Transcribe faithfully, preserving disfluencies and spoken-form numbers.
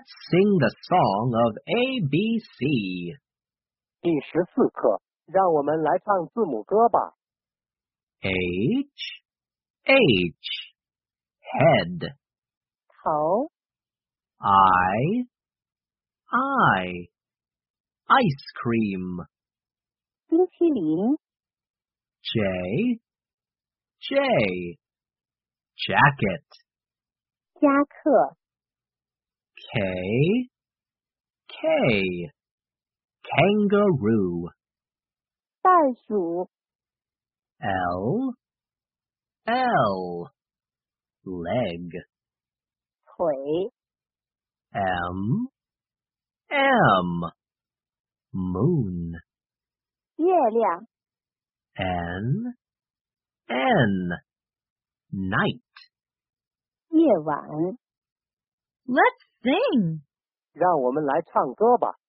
Let's sing the song of A B C. 第十四课，让我们来唱字母歌吧。 H, H, head. 头 I, I, ice cream. 冰淇淋 J, J, jacket. 夹克 K, K, kangaroo. 袋鼠 L, L, leg. 腿 M, M, moon. 月亮 N, N, night. 夜晚 Let's sing. 让我们来唱歌吧。